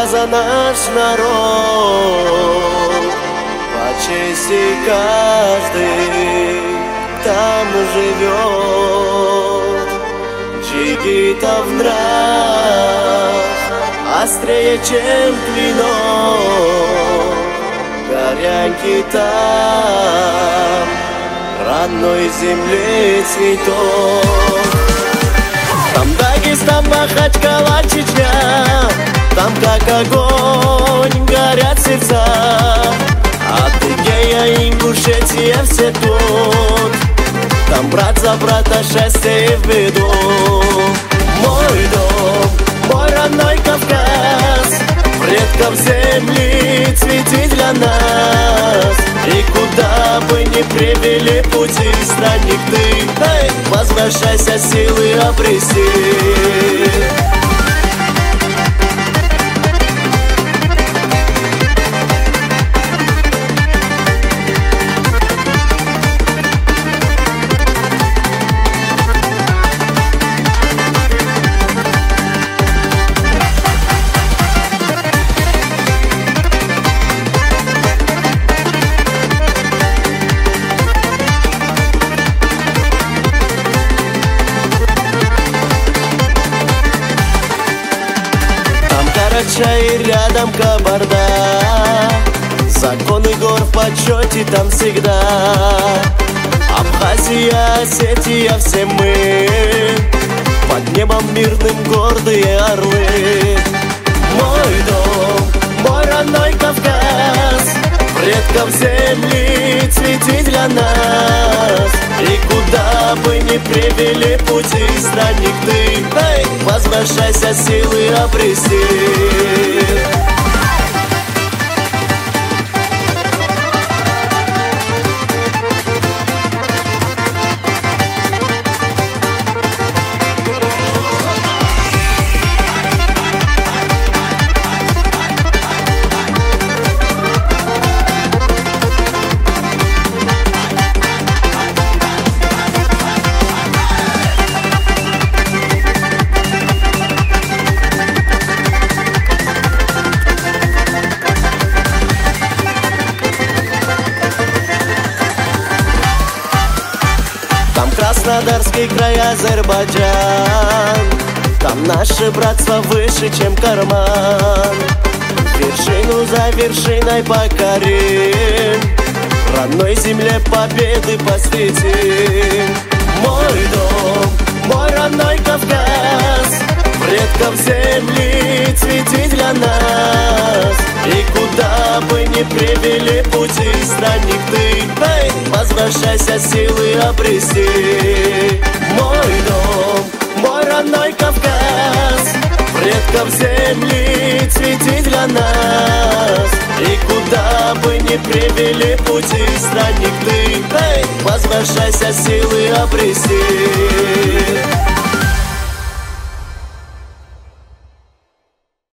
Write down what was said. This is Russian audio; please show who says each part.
Speaker 1: за наш народ. По чести каждый там живет. Джигитов нрав острее, чем клинок. Горянки там родной земли цветок. Там Дагестан, Махачкала, Чечня, там как огонь горят сердца. Адыгея, Ингушетия, все тут. Там брат за брата счастье в виду. Мой дом, мой родной Кавказ, предков земли цвети для нас. И куда бы ни привели пути, странник ты, эй, возвращайся, силы обрести. И рядом Кабарда, законы гор в почете там всегда. Абхазия, Осетия, все мы под небом мирным гордые орлы. Мой дом, мой родной Кавказ, предков земли цвети для нас. И куда бы ни привели пути, странник ты, эй, возвращайся, силы обрести. Краснодарский край, Азербайджан, там наше братство выше, чем карман. Вершину за вершиной покорим, родной земле победы посвятим. Мой дом, мой родной Кавказ, предков земли цвети для нас. И куда бы ни привели пути, странник ты, эй, возвращайся, силы обрести. Мой дом, мой родной Кавказ, предков земли цвети для нас. И куда бы ни привели пути, странник ты, эй, возвращайся, силы обрести.